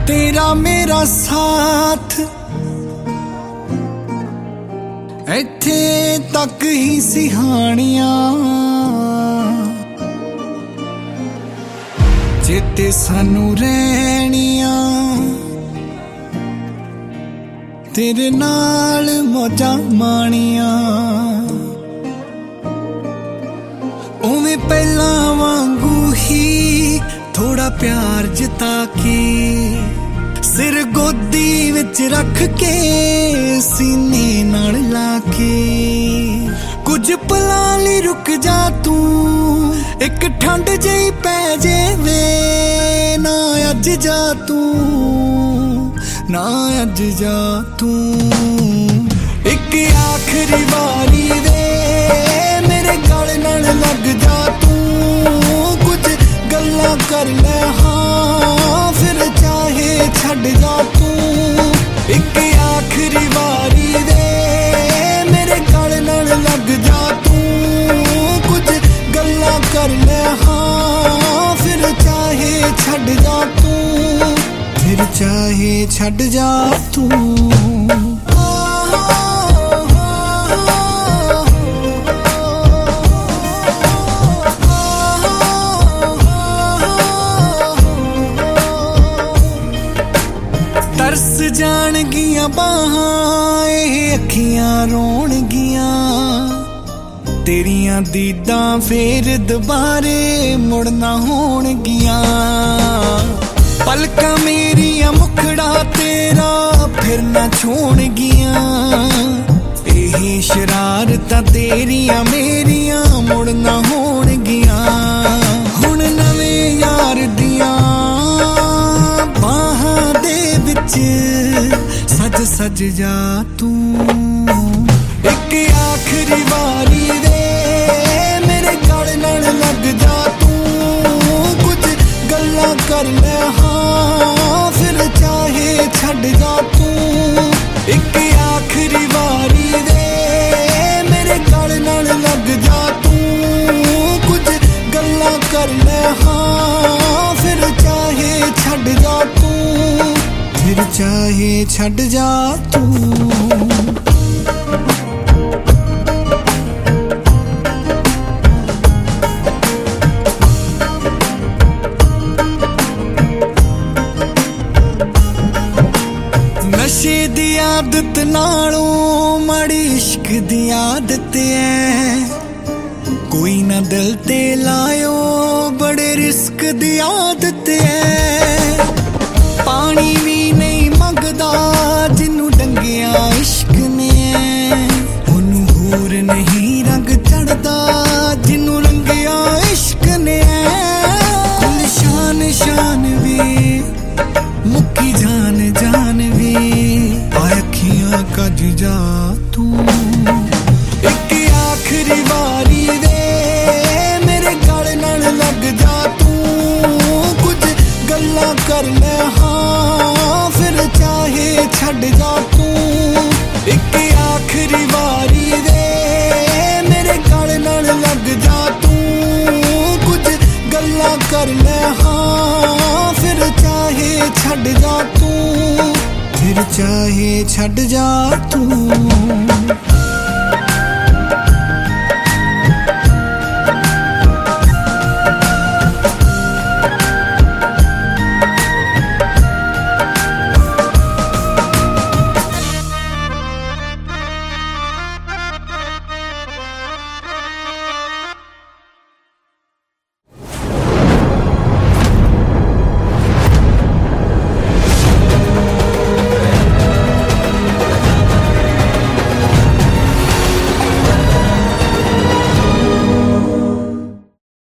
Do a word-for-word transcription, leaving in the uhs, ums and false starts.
तेरा मेरा साथ इत्थे तक ही सिहानियां चेते सानू रहनियां तेरे नाल मौजा माणियां उवें पहला वांगू ही थोड़ा प्यार जता के सिर गोदी विच रख के सीने नाल लाके कुछ पलां लई रुक जा तू एक ठंड जही पै जेवे ना अज जा तू ना अज जा तू एक आखिरी बारी दे मेरे गल नाल लग जा तू कुछ गल्लां कर ले हाँ फिर चाहे छड़ जा तू एक आखिरी बारी दे मेरे गल नाल लग जा तू कुछ गल्लां कर ले हाँ फिर चाहे छड़ जा तू फिर चाहे छड़ जा तू तरस जाणगियां बाहां एह अखियां रोणगियां तेरियां दीदां फेर दुबारे मुड़ना होणगियां पलकां मेरियां मुखड़ा तेरा फिर ना छोणगियां एह शरारतां तेरियां मेरियां मुड़ना होणगियां हुण नवें यार दियां बाहां दे विच सज सज जा तू एक आखिरी बारी दे मेरे गल नाल लग जा तू कुछ गल्लां कर ले हाँ फिर चाहे छड़ जा तू एक आखिरी बारी दे मेरे गल नाल लग जा तू कुछ गल्लां कर ले हाँ फिर चाहे छड़ जा तू फिर चाहे छड़ जा तू नशे दी आदत नालों माड़ी इश्क दी आदत है कोई ना दिल ते लायो बड़े रिस्क दी आदत है पानी भी नहीं मंगदा जिन्नू डंगिया इश्क ने ओनू होर नहीं रंग चढ़दा जिन्नू रंगिया इश्क ने कुल शान शान वे मुक्की जान जान वे अखियां कज जा तू एक आखिरी बारी दे मेरे गल नाल लग जा तू कुछ गल्लां कर ले हाँ फिर चाहे छड़ जा तू एक आखिरी बारी दे मेरे गल नाल लग जा तू कुछ गल्लां कर ले हाँ फिर चाहे छड़ जा तू फिर चाहे छड़ जा तू।